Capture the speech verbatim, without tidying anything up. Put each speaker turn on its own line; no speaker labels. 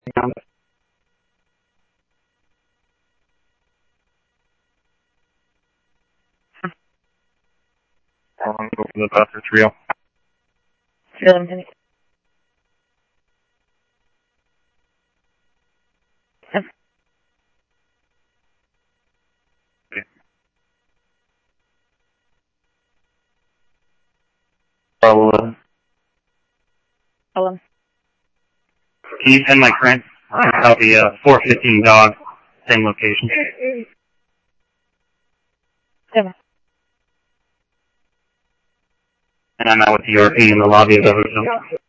Um, I'm going to go for the bus or trio.
Trio, Penny. Yep.
So, uh,
Hold on.
can you send my current copy, uh, four fifteen dog, same location?
Seven.
And I'm out with the European in the lobby of the hotel.